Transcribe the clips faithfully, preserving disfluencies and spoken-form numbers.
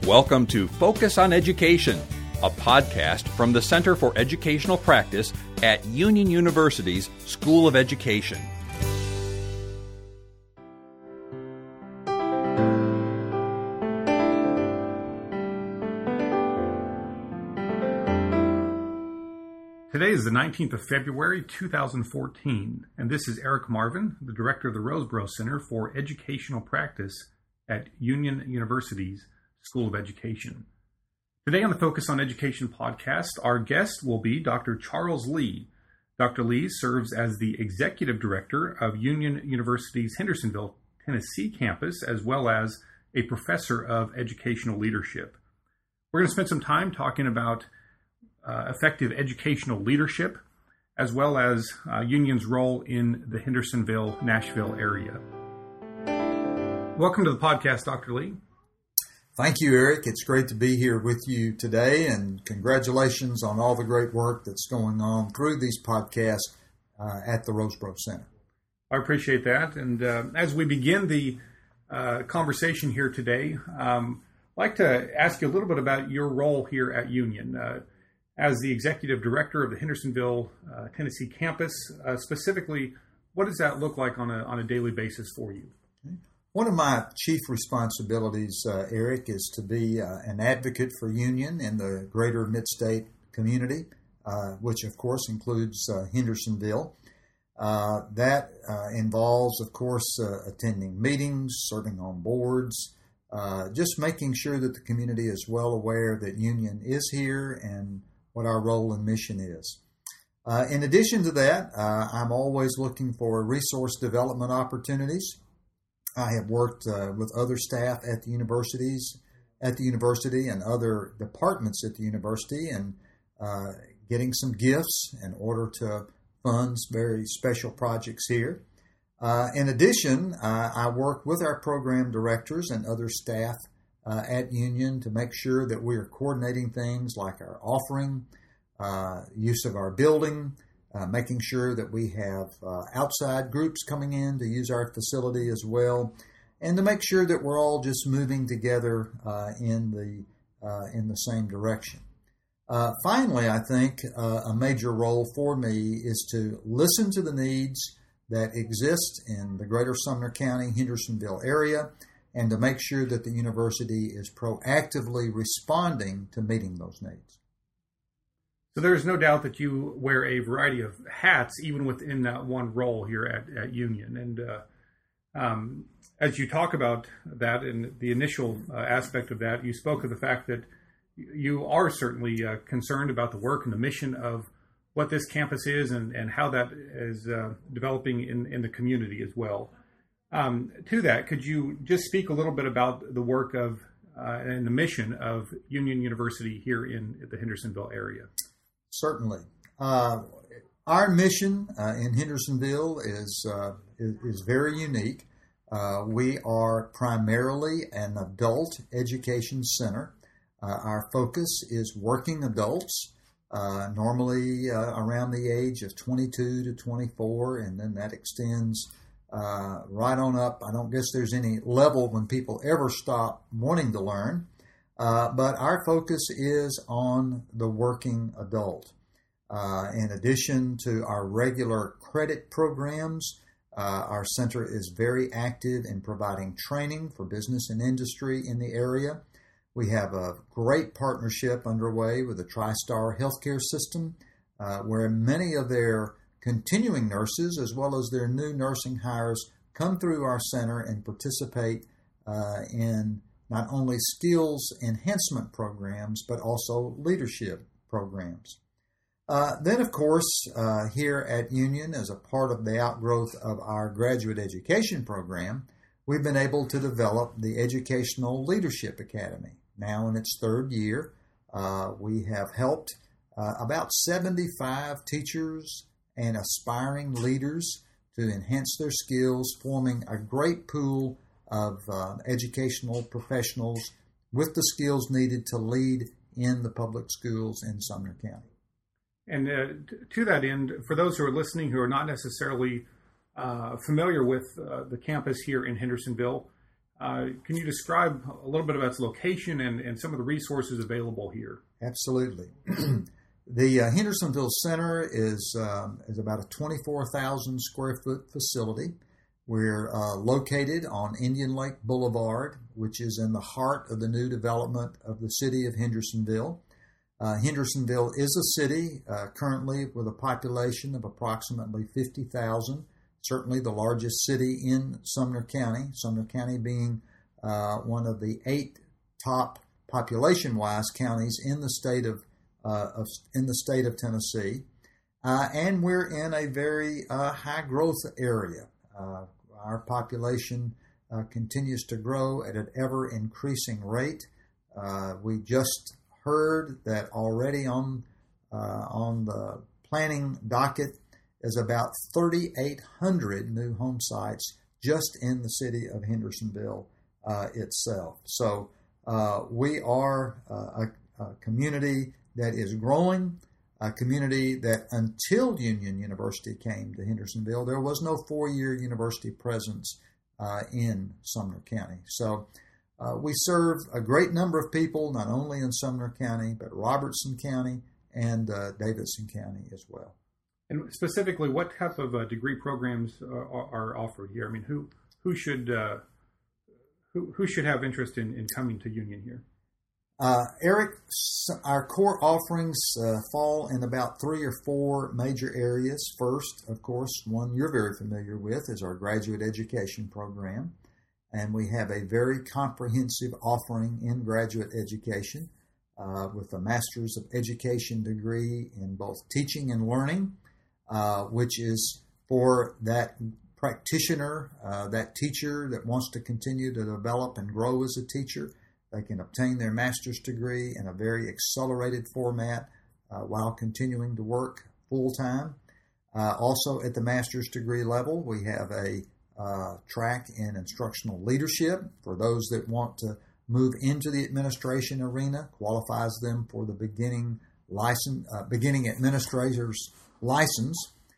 Welcome to Focus on Education, a podcast from the Center for Educational Practice at Union University's School of Education. Today is the nineteenth of February, two thousand fourteen, and this is Eric Marvin, the director of the Roseboro Center for Educational Practice at Union University's School of Education. Today on the Focus on Education podcast, our guest will be Doctor Charles Lee. Doctor Lee serves as the executive director of Union University's Hendersonville, Tennessee campus, as well as a professor of educational leadership. We're going to spend some time talking about uh, effective educational leadership, as well as uh, Union's role in the Hendersonville, Nashville area. Welcome to the podcast, Doctor Lee. Thank you, Eric. It's great to be here with you today, and congratulations on all the great work that's going on through these podcasts uh, at the Roseboro Center. I appreciate that. And uh, as we begin the uh, conversation here today, um, I'd like to ask you a little bit about your role here at Union. Uh, as the executive director of the Hendersonville, uh, Tennessee campus, uh, specifically, what does that look like on a, on a daily basis for you? Okay. One of my chief responsibilities, uh, Eric, is to be uh, an advocate for Union in the greater Mid-State community, uh, which of course includes uh, Hendersonville. Uh, that uh, involves, of course, uh, attending meetings, serving on boards, uh, just making sure that the community is well aware that Union is here and what our role and mission is. Uh, in addition to that, uh, I'm always looking for resource development opportunities. I have worked uh, with other staff at the universities, at the university and other departments at the university, and uh, getting some gifts in order to fund very special projects here. Uh, in addition, uh, I work with our program directors and other staff uh, at Union to make sure that we are coordinating things like our offering, uh, use of our building, Uh, making sure that we have uh, outside groups coming in to use our facility as well, and to make sure that we're all just moving together uh, in the uh, in the same direction. Uh, finally, I think uh, a major role for me is to listen to the needs that exist in the greater Sumner County, Hendersonville area, and to make sure that the university is proactively responding to meeting those needs. So there's no doubt that you wear a variety of hats, even within that one role here at, at Union. And uh, um, as you talk about that and the initial uh, aspect of that, you spoke of the fact that you are certainly uh, concerned about the work and the mission of what this campus is and, and how that is uh, developing in, in the community as well. Um, to that, could you just speak a little bit about the work of uh, and the mission of Union University here in the Hendersonville area? Certainly. Uh, our mission uh, in Hendersonville is, uh, is, is very unique. Uh, we are primarily an adult education center. Uh, our focus is working adults, uh, normally uh, around the age of twenty-two to twenty-four, and then that extends uh, right on up. I don't guess there's any level when people ever stop wanting to learn. Uh, but our focus is on the working adult. Uh, in addition to our regular credit programs, uh, our center is very active in providing training for business and industry in the area. We have a great partnership underway with the TriStar healthcare system, uh, where many of their continuing nurses, as well as their new nursing hires, come through our center and participate uh, in not only skills enhancement programs, but also leadership programs. Uh, then, of course, uh, here at Union, as a part of the outgrowth of our graduate education program, we've been able to develop the Educational Leadership Academy. Now in its third year, uh, we have helped uh, about seventy-five teachers and aspiring leaders to enhance their skills, forming a great pool of uh, educational professionals with the skills needed to lead in the public schools in Sumner County. And uh, t- to that end, for those who are listening who are not necessarily uh, familiar with uh, the campus here in Hendersonville, Uh, can you describe a little bit about its location and, and some of the resources available here? Absolutely. The uh, Hendersonville Center is um, is about a twenty-four thousand square foot facility. We're uh, located on Indian Lake Boulevard, which is in the heart of the new development of the city of Hendersonville. Uh, Hendersonville is a city uh, currently with a population of approximately fifty thousand, certainly the largest city in Sumner County, Sumner County being uh, one of the eight top population-wise counties in the state of Uh, of, in the state of Tennessee, uh, and we're in a very uh, high growth area. Uh, our population uh, continues to grow at an ever increasing rate. Uh, we just heard that already on uh, on the planning docket is about thirty-eight hundred new home sites just in the city of Hendersonville uh, itself. So uh, we are uh, a, a community that is growing, a community that until Union University came to Hendersonville, there was no four-year university presence uh, in Sumner County. So uh, we serve a great number of people, not only in Sumner County, but Robertson County and uh, Davidson County as well. And specifically, what type of uh, degree programs uh, are, are offered here? I mean, who who should uh, who who should have interest in, in coming to Union here? Uh, Eric, our core offerings uh, fall in about three or four major areas. First, of course, one you're very familiar with is our graduate education program. And we have a very comprehensive offering in graduate education uh, with a Master's of Education degree in both teaching and learning, uh, which is for that practitioner, uh, that teacher that wants to continue to develop and grow as a teacher. They can obtain their master's degree in a very accelerated format uh, while continuing to work full-time. Uh, also at the master's degree level, we have a uh, track in instructional leadership for those that want to move into the administration arena, qualifies them for the beginning license, uh, beginning administrator's license.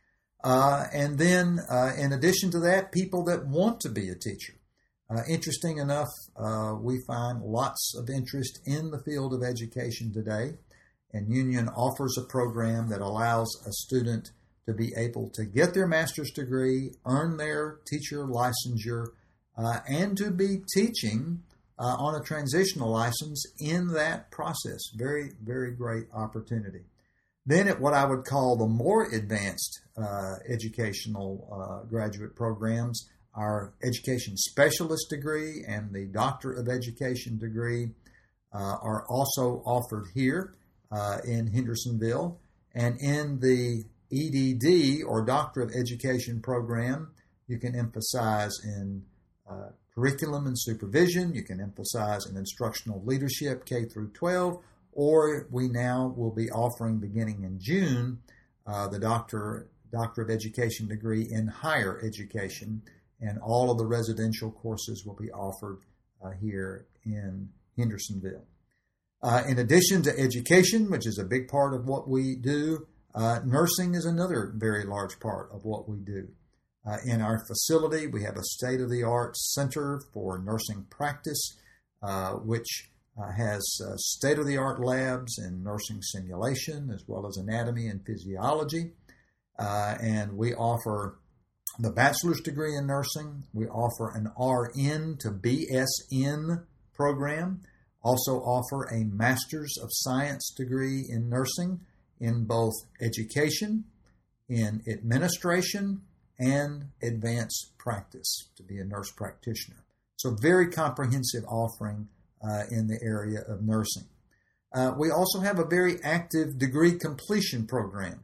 Uh, and then uh, in addition to that, people that want to be a teacher. Uh, interesting enough, uh, we find lots of interest in the field of education today, and Union offers a program that allows a student to be able to get their master's degree, earn their teacher licensure, uh, and to be teaching uh, on a transitional license in that process. Very, very great opportunity. Then at what I would call the more advanced uh, educational uh, graduate programs, our education specialist degree and the Doctor of Education degree uh, are also offered here uh, in Hendersonville. And in the E D D, or Doctor of Education program, you can emphasize in uh, curriculum and supervision, you can emphasize in instructional leadership K through twelve, or we now will be offering, beginning in June, uh, the Doctor, Doctor of Education degree in higher education. And all of the residential courses will be offered uh, here in Hendersonville. Uh, in addition to education, which is a big part of what we do, uh, nursing is another very large part of what we do. Uh, in our facility, we have a state-of-the-art center for nursing practice, uh, which uh, has uh, state-of-the-art labs in nursing simulation as well as anatomy and physiology. Uh, and we offer the bachelor's degree in nursing. We offer an R N to B S N program. Also offer a Master's of Science degree in nursing in both education, in administration, and advanced practice to be a nurse practitioner. So very comprehensive offering uh, in the area of nursing. Uh, we also have a very active degree completion program.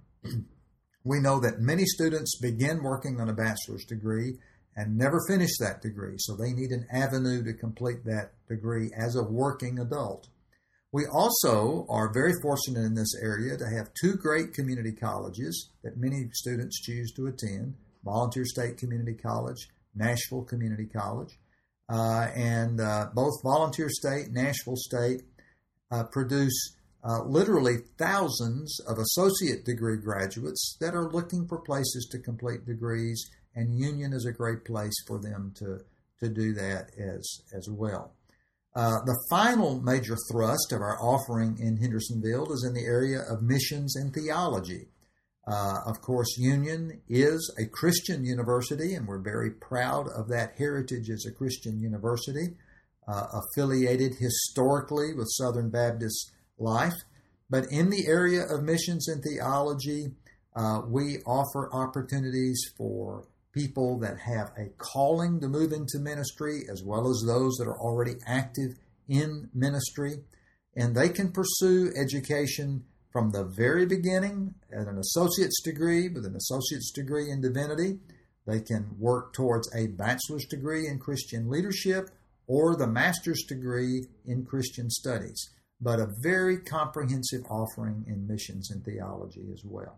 We know that many students begin working on a bachelor's degree and never finish that degree, so they need an avenue to complete that degree as a working adult. We also are very fortunate in this area to have two great community colleges that many students choose to attend, Volunteer State Community College, Nashville Community College, uh, and uh, both Volunteer State, Nashville State uh, produce Uh, literally thousands of associate degree graduates that are looking for places to complete degrees, and Union is a great place for them to, to do that as, as well. Uh, the final major thrust of our offering in Hendersonville is in the area of missions and theology. Uh, of course, Union is a Christian university, and we're very proud of that heritage as a Christian university, uh, affiliated historically with Southern Baptist life. But in the area of missions and theology, uh, we offer opportunities for people that have a calling to move into ministry, as well as those that are already active in ministry. And they can pursue education from the very beginning at an associate's degree with an associate's degree in divinity. They can work towards a bachelor's degree in Christian leadership or the master's degree in Christian studies, but a very comprehensive offering in missions and theology as well.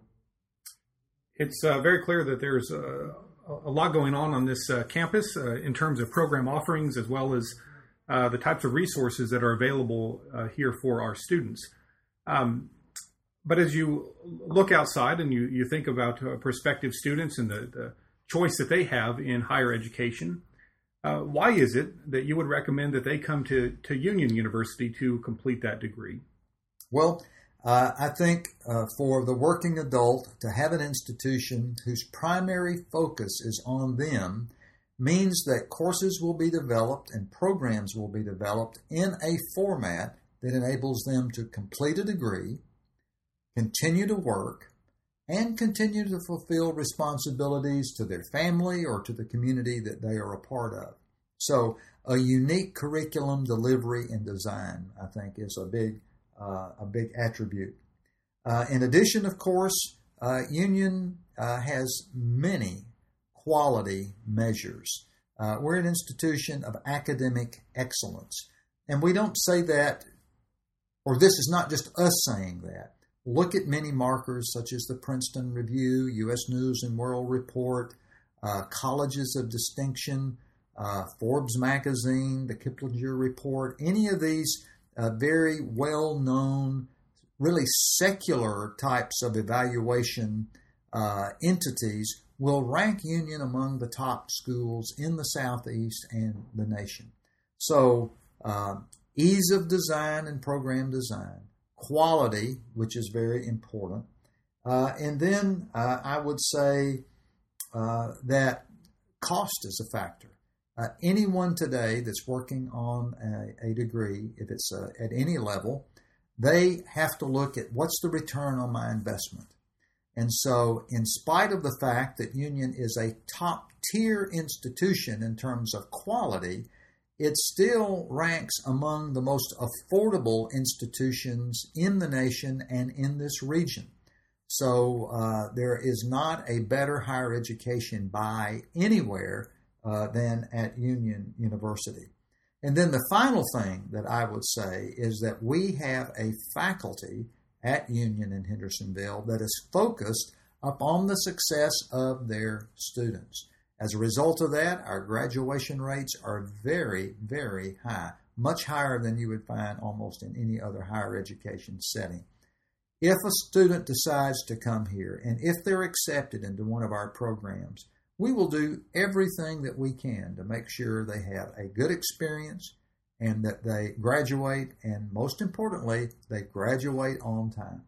It's uh, very clear that there's a, a lot going on on this uh, campus uh, in terms of program offerings, as well as uh, the types of resources that are available uh, here for our students. Um, But as you look outside and you, you think about uh, prospective students and the, the choice that they have in higher education, uh, why is it that you would recommend that they come to, to Union University to complete that degree? Well, uh, I think uh, for the working adult to have an institution whose primary focus is on them means that courses will be developed and programs will be developed in a format that enables them to complete a degree, continue to work, and continue to fulfill responsibilities to their family or to the community that they are a part of. So a unique curriculum delivery and design, I think, is a big uh, a big attribute. Uh, in addition, of course, uh, Union uh, has many quality measures. Uh, we're an institution of academic excellence. And we don't say that, or this is not just us saying that. Look at many markers such as the Princeton Review, U S News and World Report, uh, Colleges of Distinction, uh, Forbes Magazine, the Kiplinger Report. Any of these uh, very well-known, really secular types of evaluation uh, entities will rank Union among the top schools in the Southeast and the nation. So uh, ease of design and program design, quality, which is very important. Uh, and then uh, I would say uh, that cost is a factor. Uh, anyone today that's working on a, a degree, if it's uh, at any level, they have to look at what's the return on my investment. And so in spite of the fact that Union is a top-tier institution in terms of quality, it still ranks among the most affordable institutions in the nation and in this region. So uh, there is not a better higher education buy anywhere uh, than at Union University. And then the final thing that I would say is that we have a faculty at Union in Hendersonville that is focused upon the success of their students. As a result of that, our graduation rates are very, very high, much higher than you would find almost in any other higher education setting. If a student decides to come here, and if they're accepted into one of our programs, we will do everything that we can to make sure they have a good experience and that they graduate, and most importantly, they graduate on time.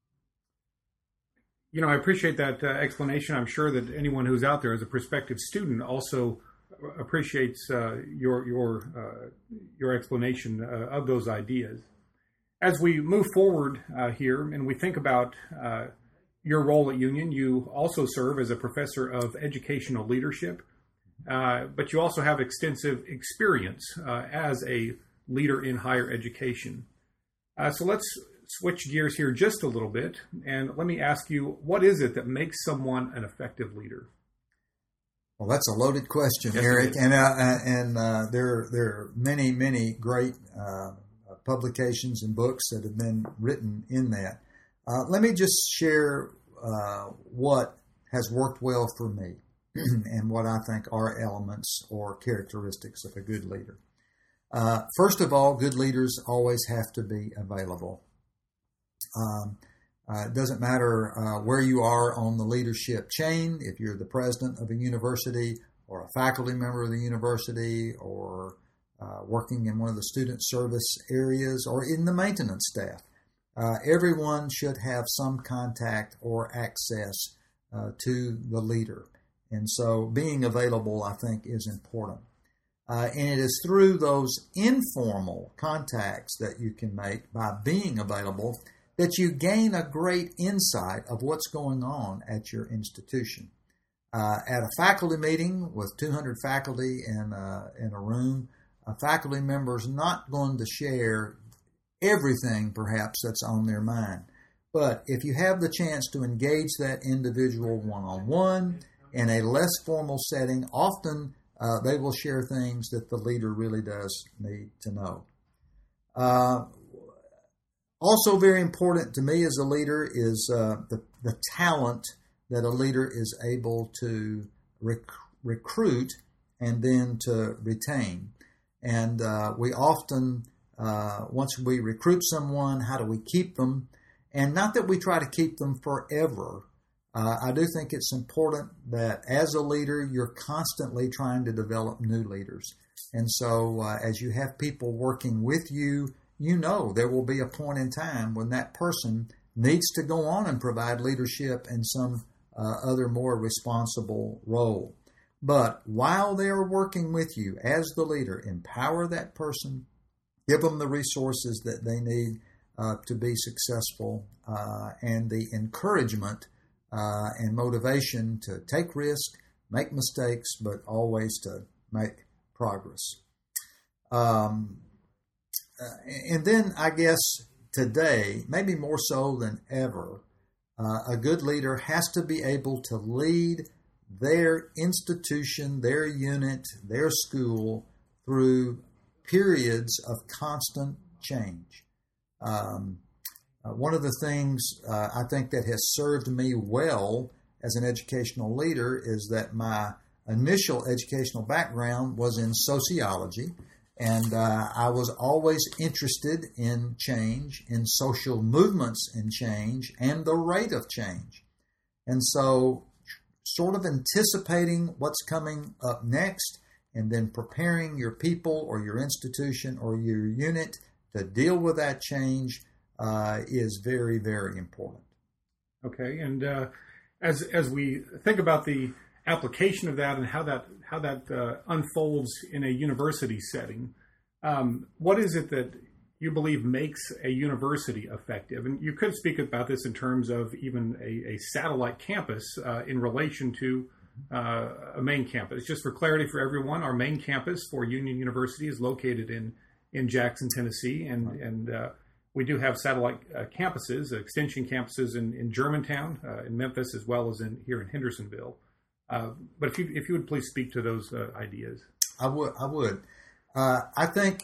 You know, I appreciate that uh, explanation. I'm sure that anyone who's out there as a prospective student also appreciates uh, your your uh, your explanation uh, of those ideas. As we move forward uh, here and we think about uh, your role at Union, you also serve as a professor of educational leadership, uh, but you also have extensive experience uh, as a leader in higher education. Uh, so let's switch gears here just a little bit, and let me ask you, what is it that makes someone an effective leader? Well, that's a loaded question, yes, Eric, and uh, and uh, there there are many many great uh, publications and books that have been written in that. Uh, let me just share uh, what has worked well for me, and what I think are elements or characteristics of a good leader. Uh, first of all, good leaders always have to be available. Um, uh, it doesn't matter uh, where you are on the leadership chain, if you're the president of a university or a faculty member of the university, or uh, working in one of the student service areas, or in the maintenance staff. Uh, everyone should have some contact or access uh, to the leader. And so being available, I think, is important. Uh, and it is through those informal contacts that you can make by being available that you gain a great insight of what's going on at your institution. Uh, at a faculty meeting with two hundred faculty in a, in a room, a faculty member is not going to share everything, perhaps, that's on their mind. But if you have the chance to engage that individual one-on-one in a less formal setting, often uh, they will share things that the leader really does need to know. Uh, also very important to me as a leader is uh, the, the talent that a leader is able to rec- recruit and then to retain. And uh, we often, uh, once we recruit someone, how do we keep them? And not that we try to keep them forever. Uh, I do think it's important that as a leader, you're constantly trying to develop new leaders. And so uh, as you have people working with you, you know there will be a point in time when that person needs to go on and provide leadership in some uh, other more responsible role. But while they are working with you as the leader, empower that person, give them the resources that they need uh, to be successful, uh, and the encouragement uh, and motivation to take risk, make mistakes, but always to make progress. Um, uh, and then I guess today, maybe more so than ever, uh, a good leader has to be able to lead their institution, their unit, their school through periods of constant change. Um, uh, one of the things uh, I think that has served me well as an educational leader is that my initial educational background was in sociology, and uh, I was always interested in change, in social movements and change, and the rate of change. And so sort of anticipating what's coming up next and then preparing your people or your institution or your unit to deal with that change uh, is very, very important. Okay, and uh, as as we think about the application of that and how that how that uh, unfolds in a university setting, um, what is it that you believe makes a university effective? And you could speak about this in terms of even a, a satellite campus uh, in relation to uh, a main campus. Just for clarity for everyone, our main campus for Union University is located in, in Jackson, Tennessee, and, right. and uh, we do have satellite uh, campuses, extension campuses in, in Germantown, uh, in Memphis, as well as in here in Hendersonville. Uh, but if you if you would please speak to those uh, ideas. I would. I would. Uh, I think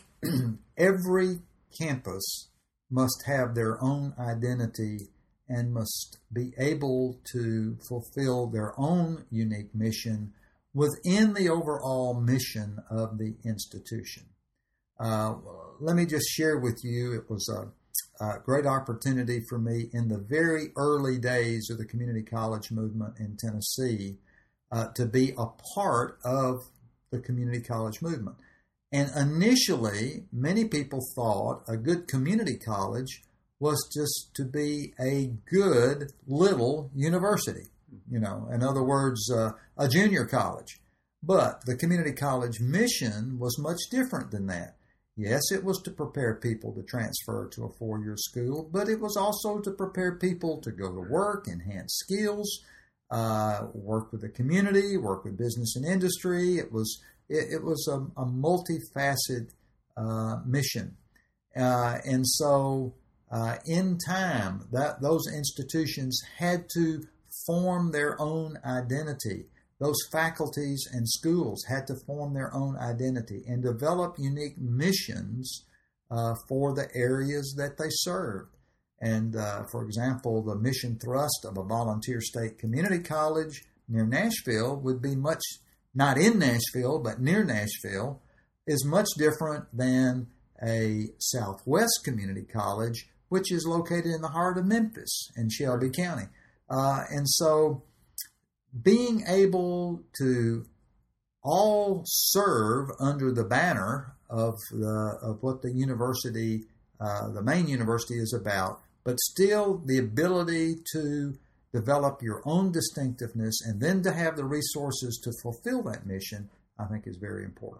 every campus must have their own identity and must be able to fulfill their own unique mission within the overall mission of the institution. Uh, let me just share with you, it was a, a great opportunity for me in the very early days of the community college movement in Tennessee uh, to be a part of the community college movement. And initially, many people thought a good community college was just to be a good little university. You know, in other words, uh, a junior college. But the community college mission was much different than that. Yes, it was to prepare people to transfer to a four-year school, but it was also to prepare people to go to work, enhance skills, uh, work with the community, work with business and industry. It was it, it was a, a multifaceted uh, mission, uh, and so uh, in time, that those institutions had to form their own identity. Those faculties and schools had to form their own identity and develop unique missions uh, for the areas that they served. And, uh, for example, the mission thrust of a volunteer state community college near Nashville would be much, not in Nashville, but near Nashville, is much different than a Southwest community college, which is located in the heart of Memphis in Shelby County. Uh, and so being able to all serve under the banner of the of what the university, uh, the main university, is about, but still the ability to develop your own distinctiveness and then to have the resources to fulfill that mission, I think is very important.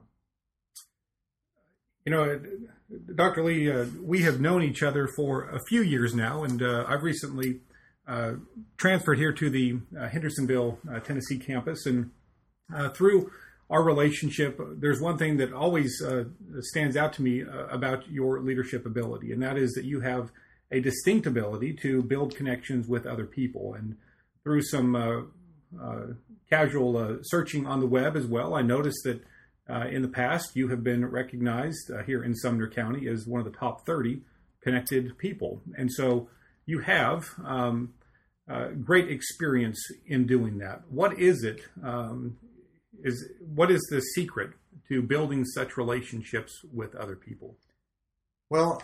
You know, Doctor Lee, uh, we have known each other for a few years now, and uh, I've recently uh, transferred here to the uh, Hendersonville, uh, Tennessee campus, and uh, through our relationship, there's one thing that always uh, stands out to me uh, about your leadership ability, and that is that you have a distinct ability to build connections with other people. And through some uh, uh, casual uh, searching on the web as well, I noticed that uh, in the past you have been recognized uh, here in Sumner County as one of the top thirty connected people. And so you have um, uh, great experience in doing that. What is it? Um, is what is the secret to building such relationships with other people? Well,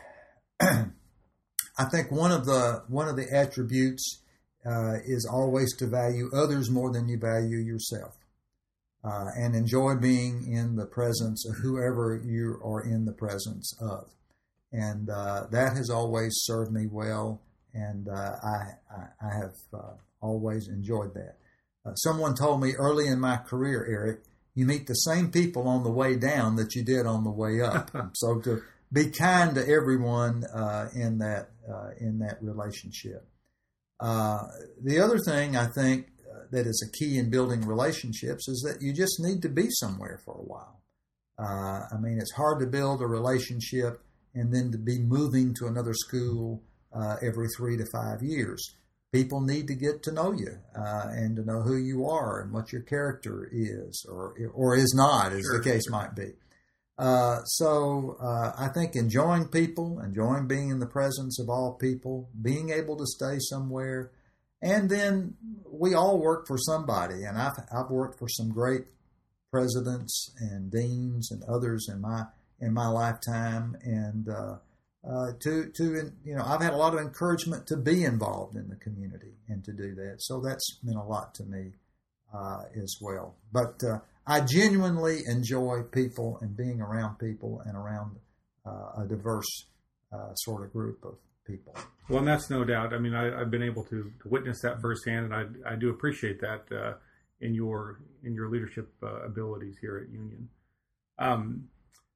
I, I think one of the one of the attributes uh, is always to value others more than you value yourself, uh, and enjoy being in the presence of whoever you are in the presence of. And uh, that has always served me well, and uh, I, I, I have uh, always enjoyed that. Uh, someone told me early in my career, Eric, you meet the same people on the way down that you did on the way up. So to be kind to everyone uh, in that uh, in that relationship. Uh, the other thing I think uh, that is a key in building relationships is that you just need to be somewhere for a while. Uh, I mean, it's hard to build a relationship and then to be moving to another school uh, every three to five years. People need to get to know you uh, and to know who you are and what your character is or or is not, as Sure. the case might be. Uh, so uh, I think enjoying people, enjoying being in the presence of all people, being able to stay somewhere, and then we all work for somebody. And I've I've worked for some great presidents and deans and others in my in my lifetime, and uh, uh, to to you know I've had a lot of encouragement to be involved in the community and to do that. So that's meant a lot to me uh, as well. But uh, I genuinely enjoy people and being around people and around uh, a diverse uh, sort of group of people. Well, and that's no doubt. I mean, I, I've been able to, to witness that firsthand, and I, I do appreciate that uh, in your in your leadership uh, abilities here at Union. Um,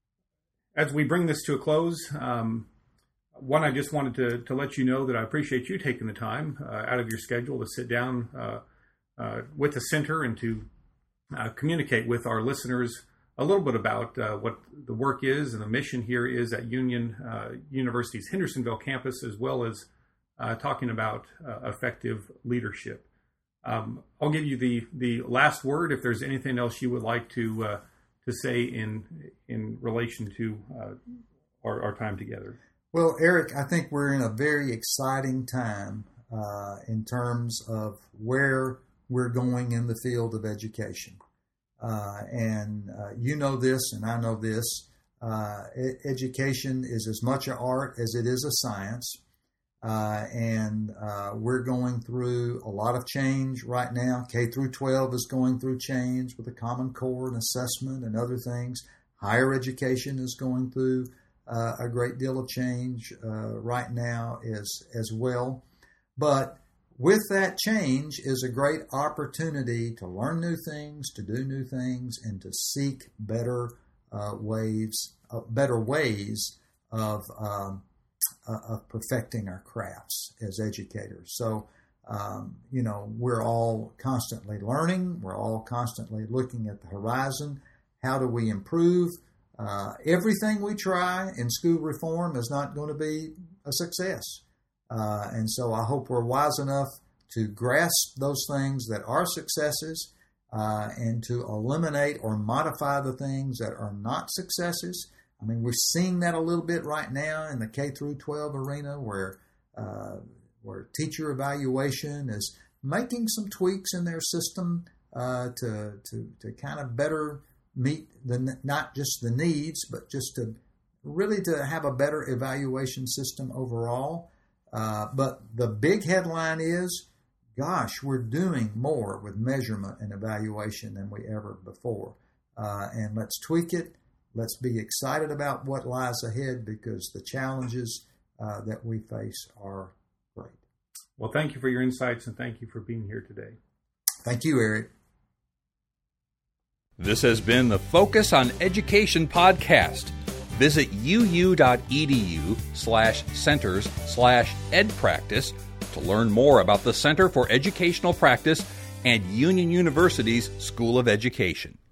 as we bring this to a close, um, one, I just wanted to, to let you know that I appreciate you taking the time uh, out of your schedule to sit down uh, uh, with the center and to uh, communicate with our listeners a little bit about uh, what the work is and the mission here is at Union uh, University's Hendersonville campus, as well as uh, talking about uh, effective leadership. Um, I'll give you the, the last word if there's anything else you would like to uh, to say in in relation to uh, our, our time together. Well, Eric, I think we're in a very exciting time uh, in terms of where we're going in the field of education. Uh, and uh, you know this, and I know this. Uh, e- education is as much an art as it is a science. Uh, and uh, we're going through a lot of change right now. K through twelve is going through change with the Common Core and assessment and other things. Higher education is going through uh, a great deal of change uh, right now as, as well. But with that change is a great opportunity to learn new things, to do new things, and to seek better uh, ways, uh, better ways of um, uh, of perfecting our crafts as educators. So, um, you know, we're all constantly learning. We're all constantly looking at the horizon. How do we improve? Uh, everything we try in school reform is not going to be a success. Uh, and so I hope we're wise enough to grasp those things that are successes uh, and to eliminate or modify the things that are not successes. I mean, we're seeing that a little bit right now in the K through twelve arena where uh, where teacher evaluation is making some tweaks in their system uh, to, to, to kind of better meet the not just the needs, but just to really to have a better evaluation system overall. Uh, but the big headline is gosh, we're doing more with measurement and evaluation than we ever before. Uh, and let's tweak it. Let's be excited about what lies ahead, because the challenges uh, that we face are great. Well, thank you for your insights, and thank you for being here today. Thank you, Eric. This has been the Focus on Education podcast. Visit uu.edu slash centers slash edpractice to learn more about the Center for Educational Practice and Union University's School of Education.